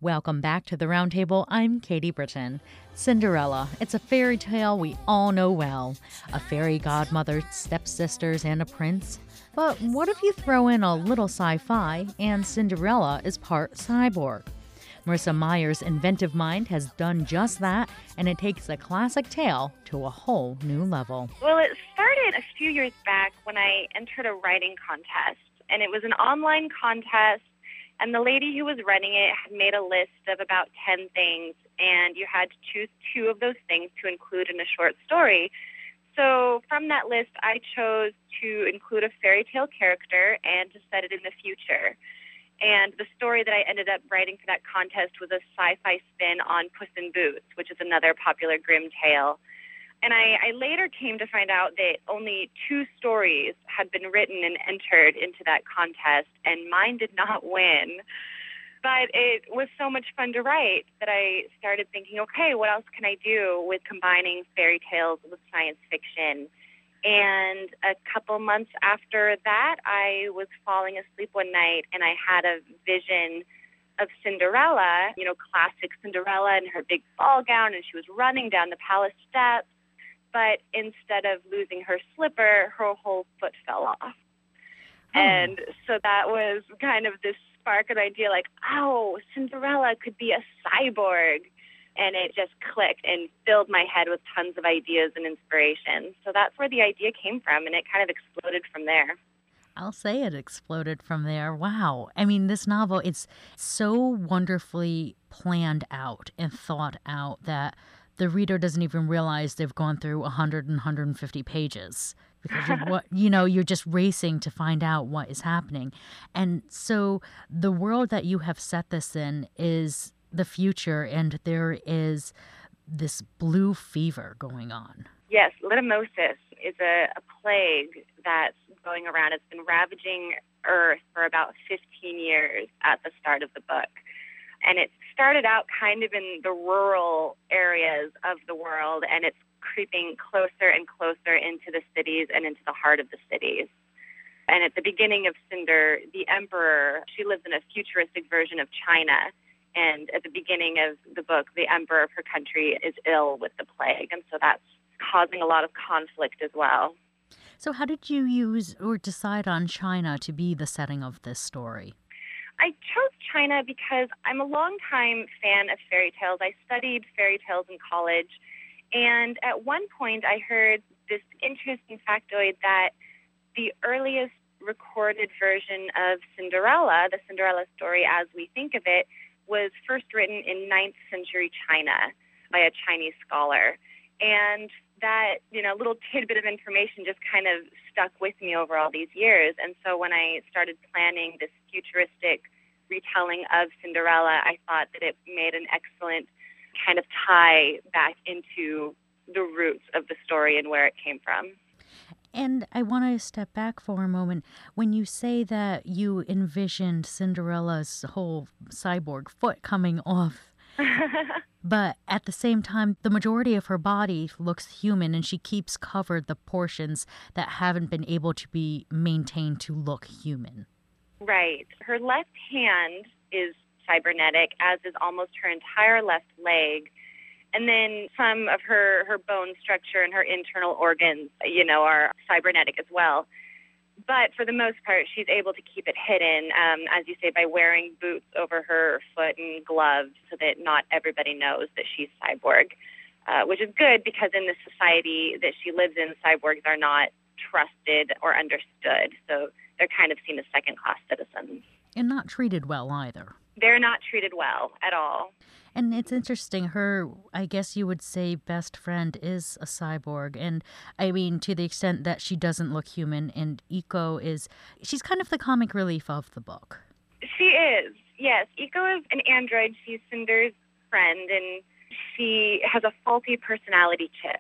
Welcome back to the Roundtable. I'm Katie Britton. Cinderella. It's a fairy tale we all know well. A fairy godmother, stepsisters, and a prince. But what if you throw in a little sci-fi and Cinderella is part cyborg? Marissa Meyer's inventive mind has done just that, and it takes a classic tale to a whole new level. Well, it started a few years back when I entered a writing contest, and it was an online contest. And the lady who was running it had made a list of about 10 things, and you had to choose 2 of those things to include in a short story. So from that list, I chose to include a fairy tale character and to set it in the future. And the story that I ended up writing for that contest was a sci-fi spin on Puss in Boots, which is another popular Grimm tale. And I later came to find out that only 2 stories had been written and entered into that contest, and mine did not win. But it was so much fun to write that I started thinking, okay, what else can I do with combining fairy tales with science fiction? And a couple months after that, I was falling asleep one night, and I had a vision of Cinderella, classic Cinderella in her big ball gown, and she was running down the palace steps. But instead of losing her slipper, her whole foot fell off. And so that was kind of this spark of idea, like, oh, Cinderella could be a cyborg. And it just clicked and filled my head with tons of ideas and inspiration. So that's where the idea came from, and it kind of exploded from there. I'll say it exploded from there. Wow. I mean, this novel, it's so wonderfully planned out and thought out that the reader doesn't even realize they've gone through 100 and 150 pages because of what, you're just racing to find out what is happening. And so the world that you have set this in is the future, and there is this blue fever going on. Yes, litymosis is a plague that's going around. It's been ravaging Earth for about 15 years at the start of the book. And it started out kind of in the rural areas of the world, and it's creeping closer and closer into the cities and into the heart of the cities. And at the beginning of Cinder, the emperor, she lives in a futuristic version of China. And at the beginning of the book, the emperor of her country is ill with the plague. And so that's causing a lot of conflict as well. So how did you use or decide on China to be the setting of this story? I chose China because I'm a longtime fan of fairy tales. I studied fairy tales in college, and at one point I heard this interesting factoid that the earliest recorded version of Cinderella, the Cinderella story as we think of it, was first written in 9th century China by a Chinese scholar. And that, little tidbit of information just kind of stuck with me over all these years. And so when I started planning this futuristic retelling of Cinderella, I thought that it made an excellent kind of tie back into the roots of the story and where it came from. And I want to step back for a moment. When you say that you envisioned Cinderella's whole cyborg foot coming off, but at the same time, the majority of her body looks human, and she keeps covered the portions that haven't been able to be maintained to look human. Right. Her left hand is cybernetic, as is almost her entire left leg. And then some of her bone structure and her internal organs, are cybernetic as well. But for the most part, she's able to keep it hidden, as you say, by wearing boots over her foot and gloves so that not everybody knows that she's cyborg, which is good because in the society that she lives in, cyborgs are not trusted or understood. So they're kind of seen as second-class citizens. And not treated well either. They're not treated well at all. And it's interesting, her, I guess you would say, best friend is a cyborg. And I mean, to the extent that she doesn't look human, and Iko she's kind of the comic relief of the book. She is, yes. Iko is an android. She's Cinder's friend, and she has a faulty personality chip.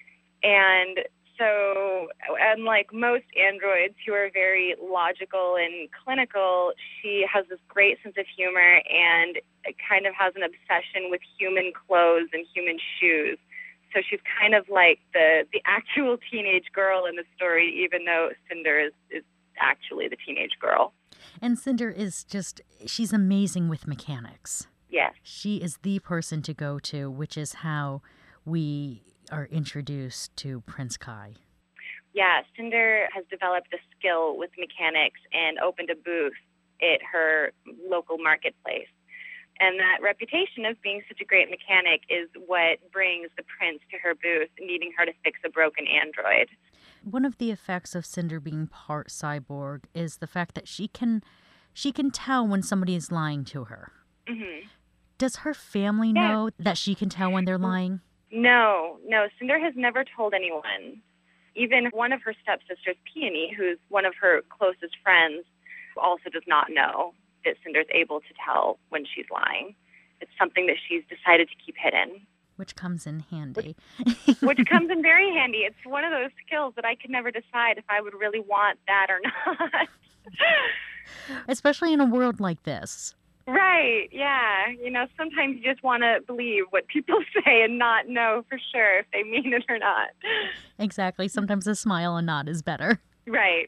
And so, unlike most androids who are very logical and clinical, she has this great sense of humor and kind of has an obsession with human clothes and human shoes. So she's kind of like the actual teenage girl in the story, even though Cinder is actually the teenage girl. And Cinder is she's amazing with mechanics. Yes. She is the person to go to, which is how we are introduced to Prince Kai. Yeah, Cinder has developed a skill with mechanics and opened a booth at her local marketplace. And that reputation of being such a great mechanic is what brings the prince to her booth, needing her to fix a broken android. One of the effects of Cinder being part cyborg is the fact that she can tell when somebody is lying to her. Mm-hmm. Does her family know that she can tell when they're lying? No. Cinder has never told anyone. Even one of her stepsisters, Peony, who's one of her closest friends, also does not know that Cinder's able to tell when she's lying. It's something that she's decided to keep hidden. Which comes in handy. Which comes in very handy. It's one of those skills that I could never decide if I would really want that or not. Especially in a world like this. Right, yeah. Sometimes you just want to believe what people say and not know for sure if they mean it or not. Exactly. Sometimes a smile and nod is better. Right.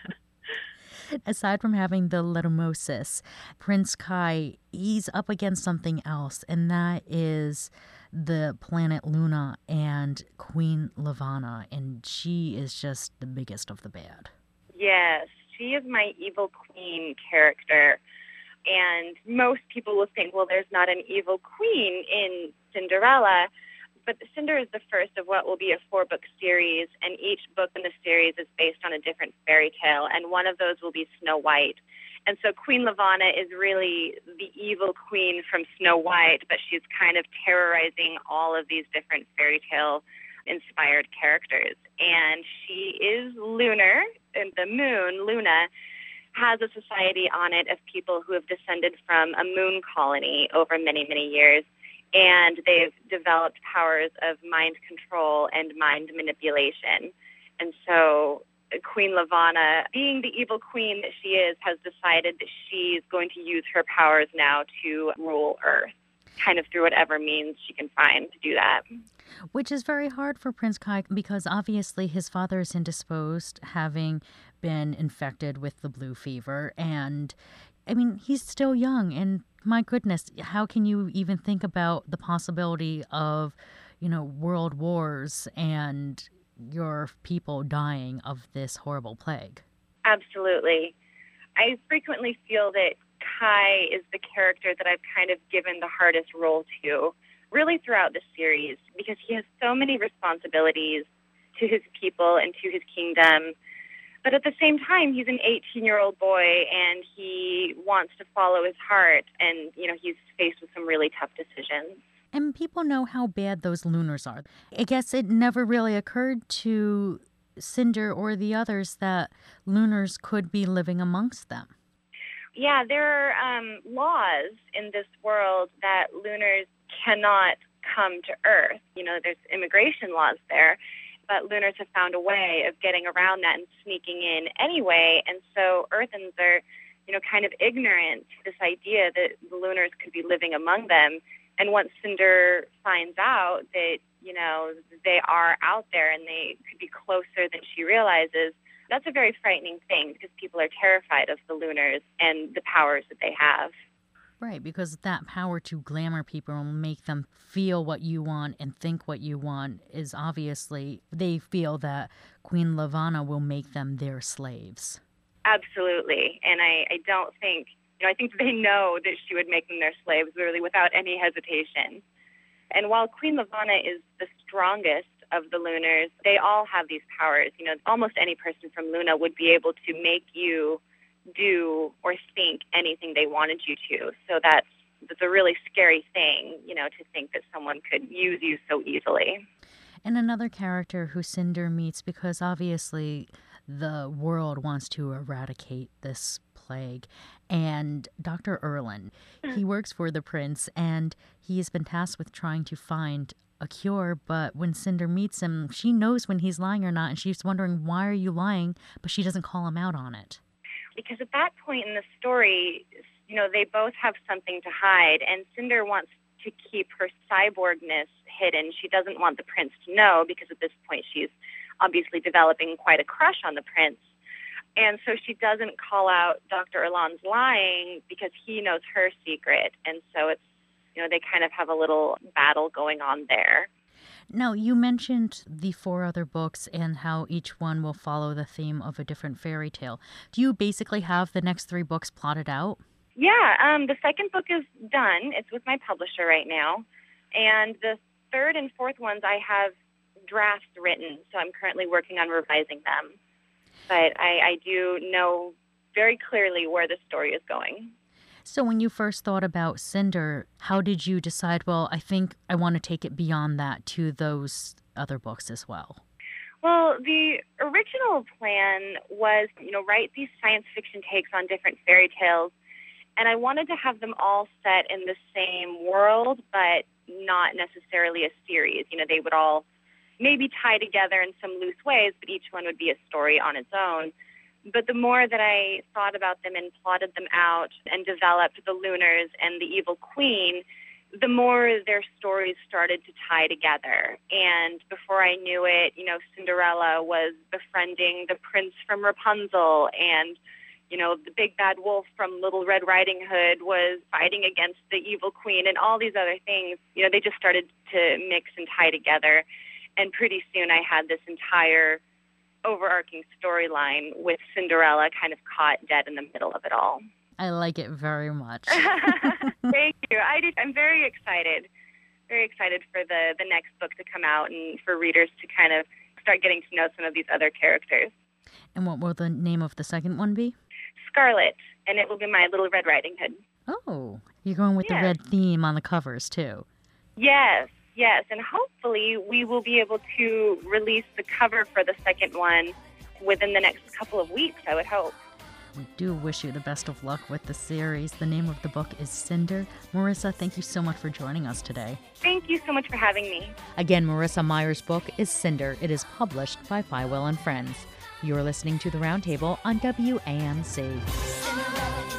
Aside from having the Letumosis, Prince Kai, he's up against something else, and that is the planet Luna and Queen Levana, and she is just the biggest of the bad. Yes, she is my evil queen character. And most people will think, well, there's not an evil queen in Cinderella. But Cinder is the first of what will be a 4-book series, and each book in the series is based on a different fairy tale, and one of those will be Snow White. And so Queen Levana is really the evil queen from Snow White, but she's kind of terrorizing all of these different fairy tale inspired characters. And she is lunar, and the moon, Luna, has a society on it of people who have descended from a moon colony over many, many years. And they've developed powers of mind control and mind manipulation. And so Queen Levana, being the evil queen that she is, has decided that she's going to use her powers now to rule Earth, kind of through whatever means she can find to do that. Which is very hard for Prince Kai because obviously his father is indisposed, having been infected with the blue fever. And, I mean, he's still young. And my goodness, how can you even think about the possibility of, world wars and your people dying of this horrible plague? Absolutely. I frequently feel that Kai is the character that I've kind of given the hardest role to, really throughout the series, because he has so many responsibilities to his people and to his kingdom. But at the same time, he's an 18-year-old boy, and he wants to follow his heart, and, he's faced with some really tough decisions. And people know how bad those lunars are. I guess it never really occurred to Cinder or the others that lunars could be living amongst them. Yeah, there are laws in this world that lunars cannot come to Earth. There's immigration laws there, but lunars have found a way of getting around that and sneaking in anyway. And so Earthens are, kind of ignorant to this idea that the lunars could be living among them. And once Cinder finds out that, they are out there and they could be closer than she realizes, that's a very frightening thing because people are terrified of the lunars and the powers that they have. Right, because that power to glamour people and make them feel what you want and think what you want is obviously, they feel that Queen Levana will make them their slaves. Absolutely. And I don't think, I think they know that she would make them their slaves really without any hesitation. And while Queen Levana is the strongest of the lunars, they all have these powers. Almost any person from Luna would be able to make you do or think anything they wanted you to. So that's a really scary thing, to think that someone could use you so easily. And another character who Cinder meets, because obviously the world wants to eradicate this plague, and Dr. Erlin. He works for the prince, and he has been tasked with trying to find a cure, but when Cinder meets him, she knows when he's lying or not, and she's wondering, why are you lying? But she doesn't call him out on it. Because at that point in the story, they both have something to hide, and Cinder wants to keep her cyborgness hidden. She doesn't want the prince to know, because at this point she's obviously developing quite a crush on the prince. And so she doesn't call out Dr. Erlon's lying because he knows her secret. And so it's they kind of have a little battle going on there. Now, you mentioned the 4 other books and how each one will follow the theme of a different fairy tale. Do you basically have the next 3 books plotted out? Yeah, the second book is done. It's with my publisher right now. And the third and fourth ones, I have drafts written, so I'm currently working on revising them. But I do know very clearly where the story is going. So when you first thought about Cinder, how did you decide, well, I think I want to take it beyond that to those other books as well? Well, the original plan was, write these science fiction takes on different fairy tales, and I wanted to have them all set in the same world, but not necessarily a series. They would all maybe tie together in some loose ways, but each one would be a story on its own. But the more that I thought about them and plotted them out and developed the Lunars and the Evil Queen, the more their stories started to tie together. And before I knew it, Cinderella was befriending the prince from Rapunzel, and, the big bad wolf from Little Red Riding Hood was fighting against the Evil Queen, and all these other things. They just started to mix and tie together. And pretty soon I had this entire overarching storyline with Cinderella kind of caught dead in the middle of it all. I like it very much. Thank you. I'm very excited for the next book to come out and for readers to kind of start getting to know some of these other characters. And what will the name of the second one be? Scarlet, and it will be my Little Red Riding Hood. Oh, you're going with the red theme on the covers too. Yes, and hopefully we will be able to release the cover for the second one within the next couple of weeks, I would hope. We do wish you the best of luck with the series. The name of the book is Cinder. Marissa, thank you so much for joining us today. Thank you so much for having me. Again, Marissa Meyer's book is Cinder. It is published by Feiwel and Friends. You're listening to The Roundtable on WAMC.